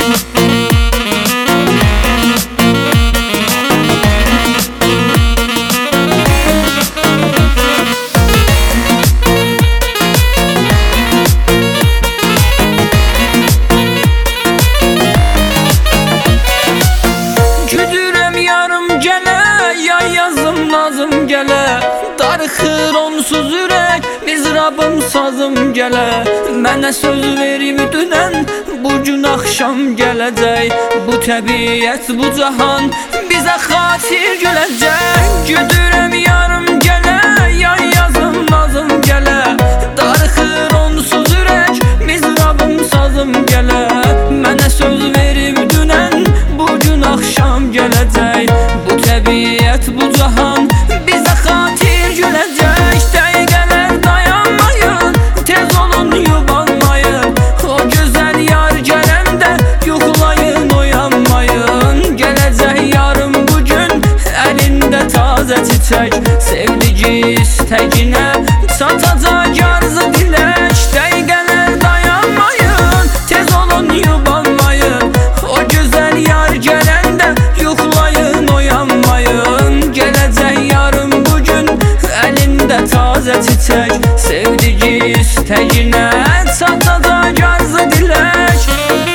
Nazım gələ, darıxır onsuz ürək, mizrabım sazım gələ. Mənə söz verib dünən, bu gün axşam gələcək. Bu təbiət, bu cahan bizə xatir gələcək. Güdürəm yarım gələ, yay yazım nazım gələ. Darıxır onsuz ürək, mizrabım sazım gələ. Mənə söz verib dünən, bu gün axşam gələcək. Bu təbiət, bu cahan bizə xatir gələcək. Dəqiqələr dayanmayın, tez olun yubanmayın. O gözəl yar gələndə yuxulayın, oyanmayın. Gələcək yarım bugün, əlində tazə çiçək. Sevdici istəginə çatacaq arzu dilək. Dəqiqələr dayanmayın, tez olun yubanmayın. O gözəl yar gələndə yuxulayın, oyanmayın. Gələcək yarım bugün, əlində tazə çiçək. Sevdici istəginə çatacaq arzu dilək.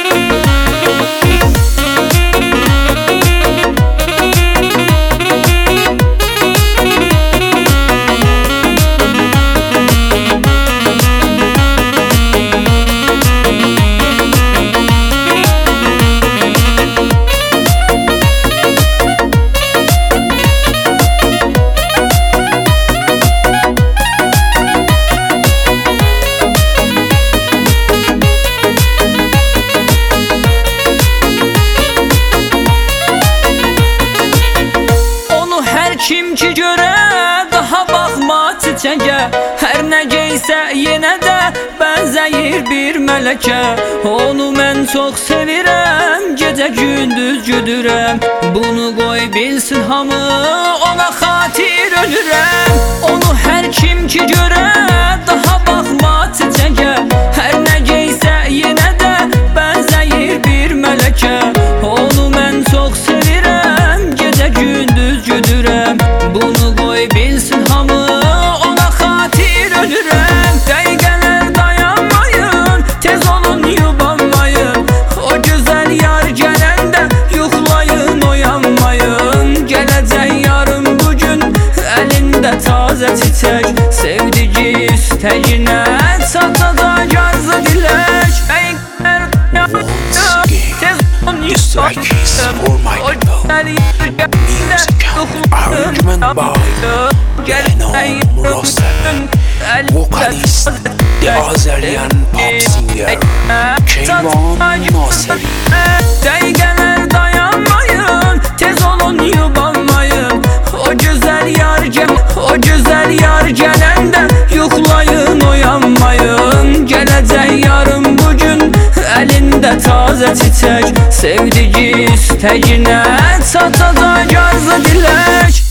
Kim ki görə daha baxma çiçəyə. Hər nə geysə yenə də bənzəyir bir mələkə. Onu mən çox sevirəm, gecə gündüz güdürəm. Bunu qoy bilsin hamı, ona xatir ölürəm. Onu hər kim ki görə daha baxma çiçəyə. Hər nə geysə yenə də bənzəyir bir mələkə. Onu mən çox sevirəm, gecə gündüz güdürəm. Bunu qoy bilsin hamı, ona xatir ölürəm. Dəqiqələr dayanmayın, tez olun yubanmayın. O gözəl yar gələndə yuxulayın, oyanmayın. Gələcək yarım bugün, əlində tazə çiçək. Sevdici istəginə çatacaq arzu dilək. This track is for my people. Music arrangement by Benon Muroshev, vocalist, the Azerian pop singer Keyvan Naseri. Dəqiqələr dayanmayın, tez olun yubanmayın. O gözəl yar gələndə yuxulayın, oyanmayın. Gələcək yarım bugün, əlində tazə çiçək. Sevdici istəginə çatacaq arzu dilək.